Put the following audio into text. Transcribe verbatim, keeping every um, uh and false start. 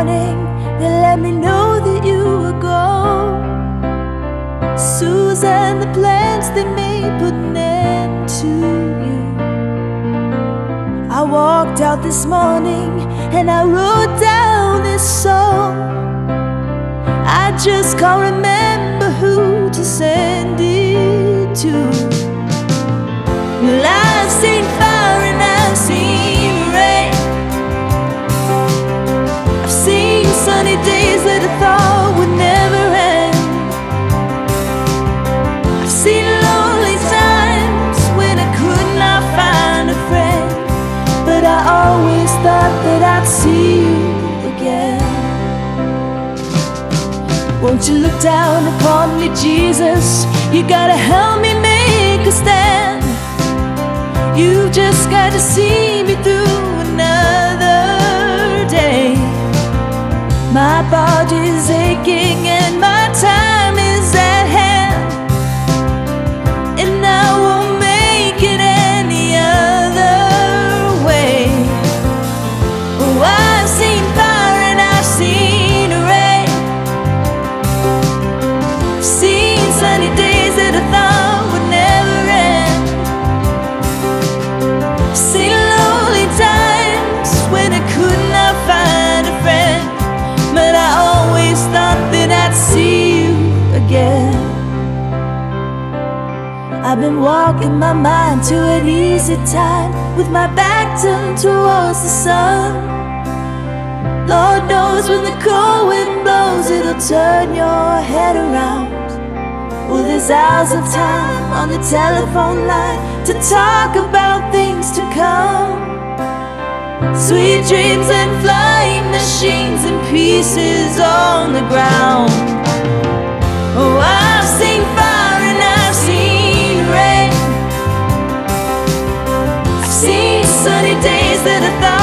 morning, they let me know that you were gone. Susan, the plans they made put an end to you. I walked out this morning and I wrote down this song. I just can't remember who to send it to. Well, I've seen fire and I've seen rain. I've seen sunny days that I thought would never end. I've seen lonely times when I could not find a friend, but I always thought that I'd see you again. Won't you look down upon me, Jesus? You gotta help me make a stand. You've just got to see me through another day. My body's aching and my time is at hand, and I won't make it any other way. Oh, I've seen fire and I've seen rain. I've seen sunny days that I thought would never end. I've seen lonely times when I could not find a friend, but I always thought that I'd see you again. I've been walking my mind to an easy time with my back turned towards the sun. Lord knows when the cold wind blows, it'll turn your head around. Well, there's hours of time on the telephone line to talk about things to come. Sweet dreams and flying machines and pieces on the ground. Oh, I've seen fire and I've seen rain. I've seen sunny days that I thought